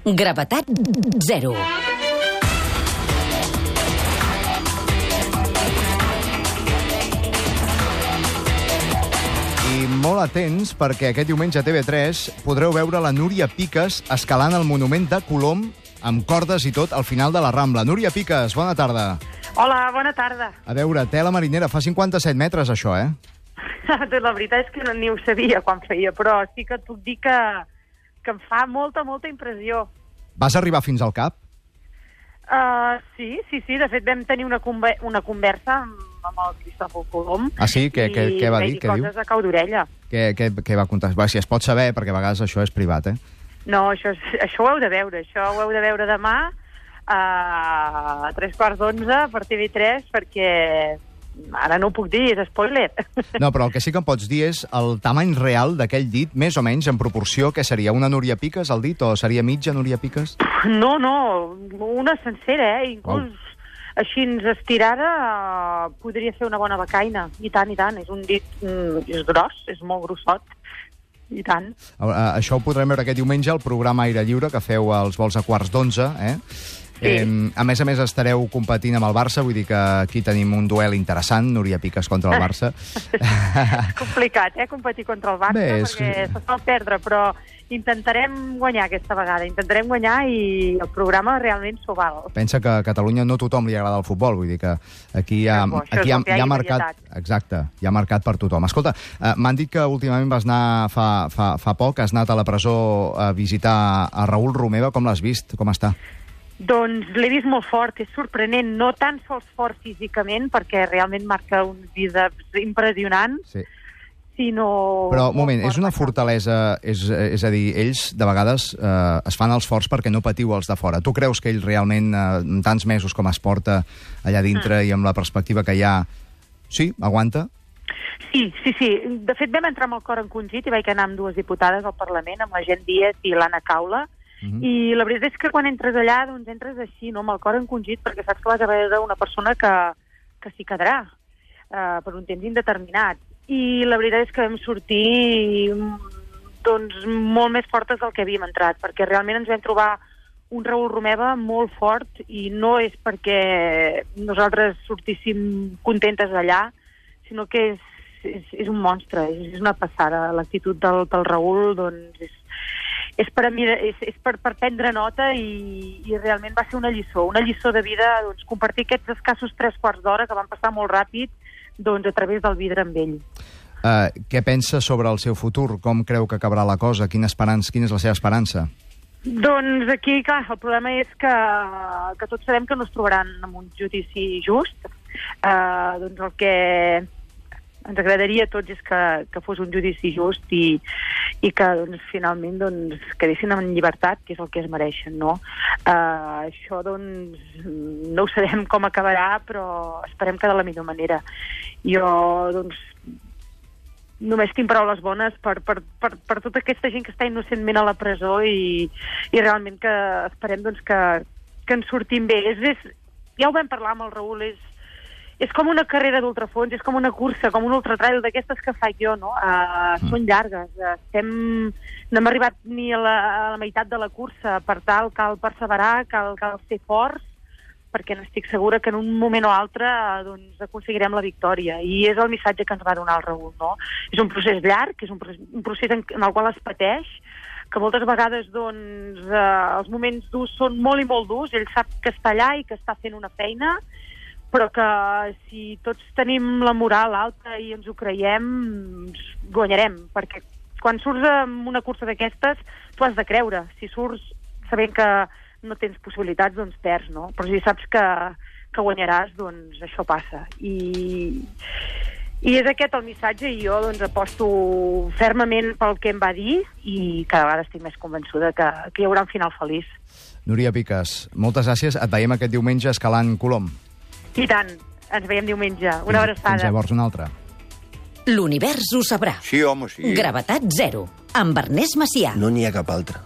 Gravetat zero. I molt atents, perquè aquest diumenge a TV3 podreu veure la Núria Piques escalant el monument de Colom amb cordes i tot al final de la Rambla. Núria Piques, bona tarda. Hola, bona tarda. A veure, tela marinera, fa 57 metres això, eh? La veritat és que ni ho sabia quan feia, però sí que et puc dir que em fa molta impressió. Vas arribar fins al cap? Sí. De fet, vam tenir una conversa amb el Cristòfol Colom. Ah, sí? Què va dir? Què diu? Coses a cau d'orella. Què va contar? Va, si es pot saber, perquè a vegades això és privat, eh? No, això ho heu de veure. Això ho heu de veure demà a 11:15 per TV3, perquè ara no ho puc dir, és spoiler. No, però el que sí que em pots dir és el tamany real d'aquell dit, més o menys, en proporció, que seria una Núria Piques, el dit, o seria mitja Núria Piques? No, una sencera, inclús així estirada podria fer una bona becaina, i tant. És un dit, és gros, és molt grossot, i tant. Això ho podrem veure aquest diumenge al programa Aire Lliure, que feu als vols a 11:15, eh? Sí. A més estareu competint amb el Barça, vull dir que aquí tenim un duel interessant, Núria Piques contra el Barça. És complicat, competir contra el Barça, perquè se sol perdre, però intentarem guanyar aquesta vegada, i el programa realment s'ho val. Pensa que a Catalunya no a tothom li agrada el futbol, vull dir que aquí hi ha mercat, exacte, hi ha mercat per tothom. Escolta, m'han dit que últimament vas anar fa poc, has anat a la presó a visitar a Raül Romeva. Com l'has vist? Com està? Doncs l'he vist molt fort, és sorprenent, no tan sols fort físicament, perquè realment marca uns bíceps impressionants, sí. Sinó... Però, un moment, és una fortalesa, és a dir, ells de vegades es fan els forts perquè no patiu els de fora. Tu creus que ell realment, en tants mesos com es porta allà dintre i amb la perspectiva que hi ha, sí, aguanta? Sí. De fet, vam entrar amb el cor encongit i vaig anar amb dues diputades al Parlament, amb la Gent Díaz i l'Anna Caula, i la veritat és que quan entres allà, doncs entres així, no?, amb el cor encongit, perquè saps que vas a veure una persona que s'hi quedarà per un temps indeterminat. I la veritat és que vam sortir doncs molt més fortes del que havíem entrat, perquè realment ens vam trobar un Raül Romeva molt fort, i no és perquè nosaltres sortíssim contentes d'allà, sinó que és un monstre, és una passada. L'actitud del Raül, doncs, és per prendre nota, i realment va ser una lliçó de vida, doncs, compartir aquests escassos 3 quarts d'hora que van passar molt ràpid, doncs, a través del vidre amb ell. Què pensa sobre el seu futur? Com creu que acabarà la cosa? Quina és la seva esperança? Doncs aquí, clar, el problema és que tots sabem que no es trobaran en un judici just. Doncs el que ens agradaria a tots és que fos un judici just i que doncs, finalment quedessin en llibertat, que és el que es mereixen, no? Això, doncs, no ho sabem com acabarà, però esperem que de la millor manera. Jo, doncs, només tinc paraules bones per tota aquesta gent que està innocentment a la presó, i realment que esperem, doncs, que ens sortim bé. Ja ho vam parlar amb el Raül, és com una carrera d'ultrafons, és com una cursa, com un ultratrail d'aquestes que faig jo, no? Són llargues, no hem arribat ni a la meitat de la cursa. Per tal, cal perseverar, cal ser forts, perquè n'estic segura que en un moment o altre doncs, aconseguirem la victòria. I és el missatge que ens va donar el Raül, no? És un procés llarg, és un procés en el qual es pateix, que moltes vegades doncs, els moments durs són molt i molt durs. Ell sap que està allà i que està fent una feina, però que si tots tenim la moral alta i ens ho creiem, guanyarem, perquè quan surts en una cursa d'aquestes tu has de creure. Si surts sabent que no tens possibilitats, doncs perds, no? Però si saps que guanyaràs, doncs això passa. I és aquest el missatge, i jo doncs aposto fermament pel que em va dir, i cada vegada estic més convençuda que hi haurà un final feliç. Núria Piques, moltes gràcies. Et veiem aquest diumenge escalant Colom. I tant, ens veiem diumenge. Una abraçada. Fins llavors una altra. L'univers ho sabrà. Sí, home, sí. Gravetat zero, amb Ernest Macià. No n'hi ha cap altre.